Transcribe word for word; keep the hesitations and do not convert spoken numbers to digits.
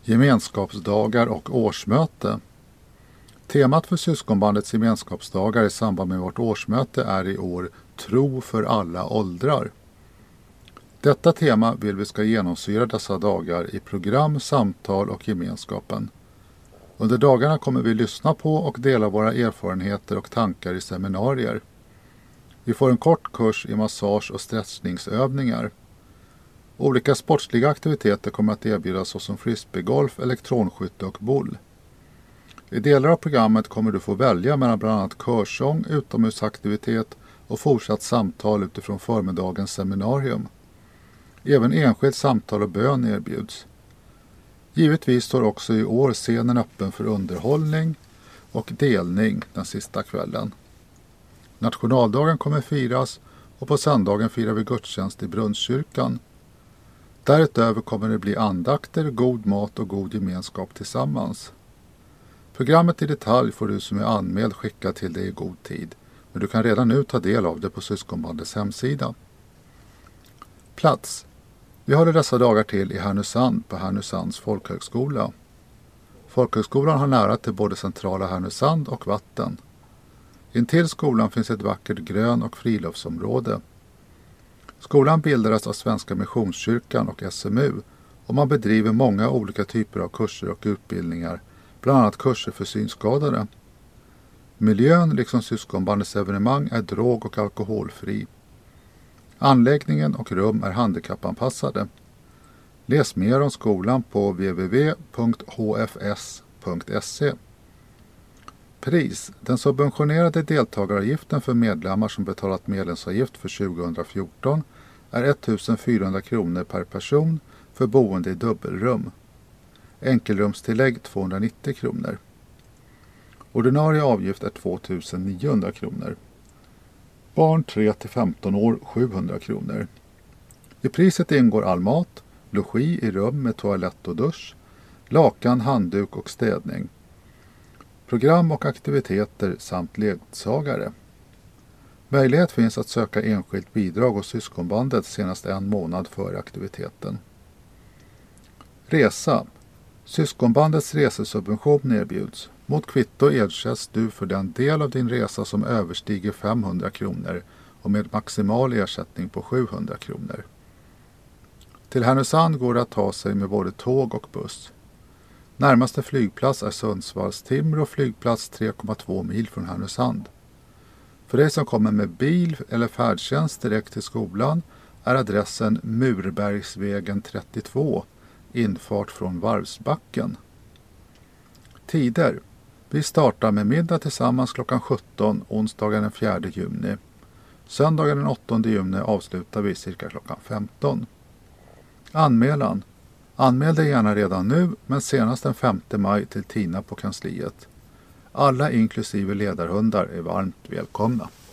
Gemenskapsdagar och årsmöte. Temat för Syskonbandets gemenskapsdagar i samband med vårt årsmöte är i år Tro för alla åldrar. Detta tema vill vi ska genomsyra dessa dagar i program, samtal och gemenskapen. Under dagarna kommer vi lyssna på och dela våra erfarenheter och tankar i seminarier. Vi får en kort kurs i massage- och stretchningsövningar. Olika sportsliga aktiviteter kommer att erbjudas såsom frisbeegolf, elektronskytte och boll. I delar av programmet kommer du få välja mellan bland annat körsång, utomhusaktivitet och fortsatt samtal utifrån förmiddagens seminarium. Även enskilt samtal och bön erbjuds. Givetvis står också i år scenen öppen för underhållning och delning den sista kvällen. Nationaldagen kommer firas och på söndagen firar vi gudstjänst i Brunnskyrkan. Därutöver kommer det bli andakter, god mat och god gemenskap tillsammans. Programmet i detalj får du som är anmäld skicka till dig i god tid, men du kan redan nu ta del av det på Syskonbandets hemsida. Plats. Vi håller dessa dagar till i Härnösand på Härnösands folkhögskola. Folkhögskolan har nära till både centrala Härnösand och vatten. Intill skolan finns ett vackert grön- och friluftsområde. Skolan bildades av Svenska Missionskyrkan och S M U och man bedriver många olika typer av kurser och utbildningar, bland annat kurser för synskadade. Miljön liksom Syskonbandets evenemang är drog- och alkoholfri. Anläggningen och rum är handikappanpassade. Läs mer om skolan på w w w punkt h f s punkt s e. Pris. Den subventionerade deltagaravgiften för medlemmar som betalat medlemsavgift för tjugohundrafjorton är ettusen fyrahundra kronor per person för boende i dubbelrum. Enkelrumstillägg tvåhundranittio kronor. Ordinarie avgift är tvåtusen niohundra kronor. Barn tre till femton år sjuhundra kronor. I priset ingår all mat, logi i rum med toalett och dusch, lakan, handduk och städning. Program och aktiviteter samt ledsagare. Möjlighet finns att söka enskilt bidrag hos Syskonbandet senast en månad före aktiviteten. Resa. Syskonbandets resesubvention erbjuds. Mot kvitto ersätts du för den del av din resa som överstiger femhundra kronor och med maximal ersättning på sjuhundra kronor. Till Härnösand går det att ta sig med både tåg och buss. Närmaste flygplats är Sundsvalls Timrå flygplats tre komma två mil från Härnösand. För dig som kommer med bil eller färdtjänst direkt till skolan är adressen Murbergsvägen trettiotvå, infart från Varvsbacken. Tider. Vi startar med middag tillsammans klockan sjutton onsdagen den fjärde juni. Söndagen den åttonde juni avslutar vi cirka klockan femton. Anmälan. Anmäl dig gärna redan nu men senast den femte maj till Tina på kansliet. Alla inklusive ledarhundar är varmt välkomna.